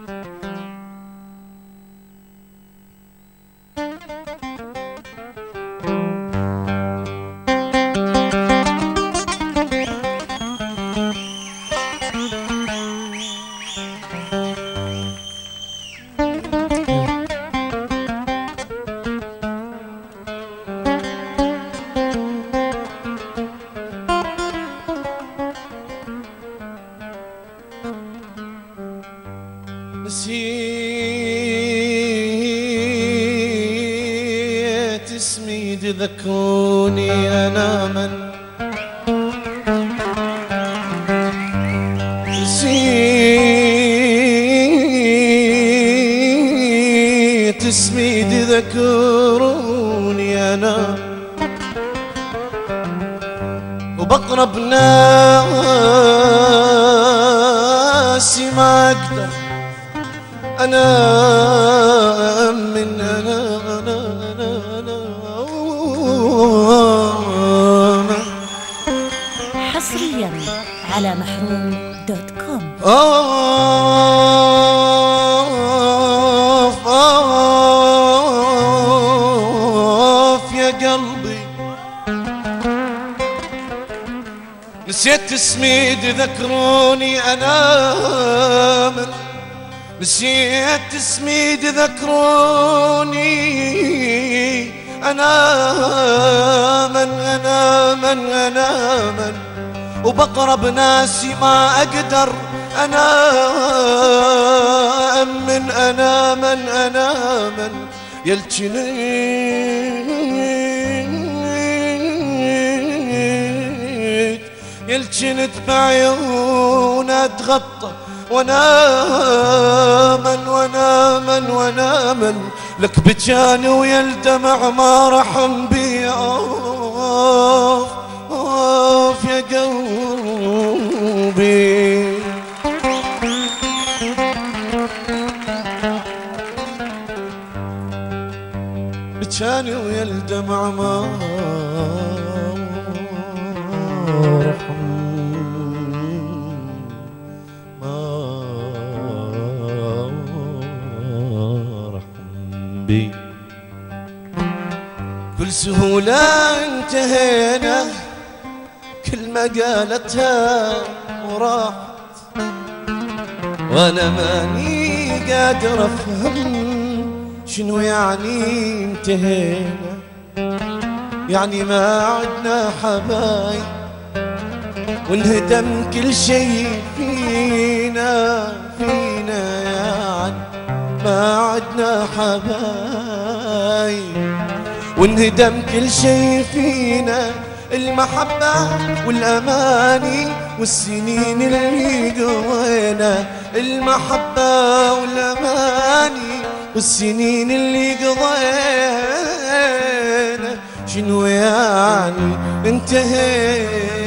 نسيت اسمي تذكروني أنا من نسيت اسمي تذكروني أنا وبقرب ناسي ما أقدر أنا من أنا حصريا على محروم.com. أوف يا قلبي نسيت اسمي تذكروني أنا من نسيت اسمي تذكروني أنا من وبقرب ناسي ما أقدر أنا من يلجنت بعيون أتغطى وانا من لك بجاني ويا الدمع ما رحم بي. اوف يا قلبي بجاني ويا الدمع ما رحم بي. كل سهولة انتهينا كل ما قالتها وراحت وانا ماني قادر افهم شنو يعني انتهينا. يعني ما عدنا حبايب وانهدم كل شيء فينا يعني ما عدنا حبايب وانهدم كل شيء فينا. المحبة والأماني والسنين اللي قضينا. المحبة والأماني والسنين اللي قضينا شنو يعني انتهينا.